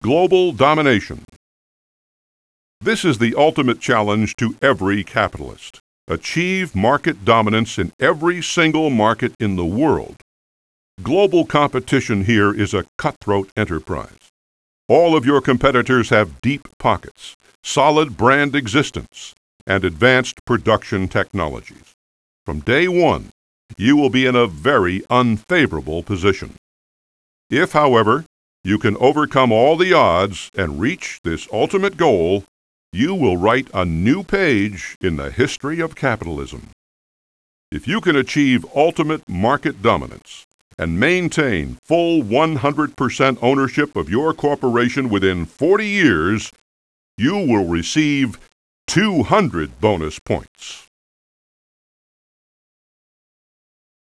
Global domination. This is the ultimate challenge to every capitalist. Achieve market dominance in every single market in the world. Global competition here is a cutthroat enterprise. All of your competitors have deep pockets, solid brand existence, and advanced production technologies. From day one, you will be in a very unfavorable position. If, however, you can overcome all the odds and reach this ultimate goal, you will write a new page in the history of capitalism. If you can achieve ultimate market dominance and maintain full 100% ownership of your corporation within 40 years, you will receive 200 bonus points.